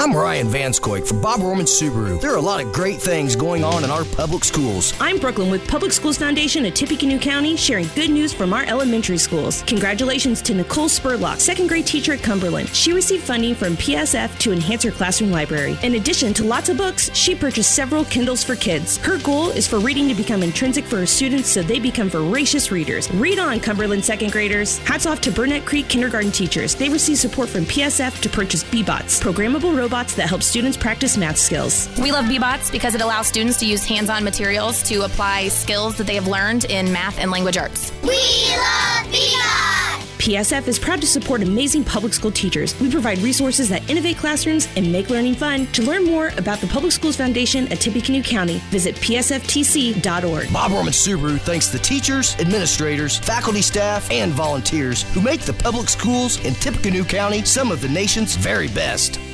I'm Ryan Vanskoik from Bob Roman Subaru. There are a lot of great things going on in our public schools. I'm Brooklyn with Public Schools Foundation of Tippecanoe County, sharing good news from our elementary schools. Congratulations to Nicole Spurlock, second grade teacher at Cumberland. She received funding from PSF to enhance her classroom library. In addition to lots of books, she purchased several Kindles for kids. Her goal is for reading to become intrinsic for her students so they become voracious readers. Read on, Cumberland second graders. Hats off to Burnett Creek kindergarten teachers. They receive support from PSF to purchase BBOTs, programmable robots that help students practice math skills. We love BBOTs because it allows students to use hands-on materials to apply skills that they have learned in math and language arts. We love BBOTs! PSF is proud to support amazing public school teachers. We provide resources that innovate classrooms and make learning fun. To learn more about the Public Schools Foundation at Tippecanoe County, visit psftc.org. Bob Roman Subaru thanks the teachers, administrators, faculty staff, and volunteers who make the public schools in Tippecanoe County some of the nation's very best.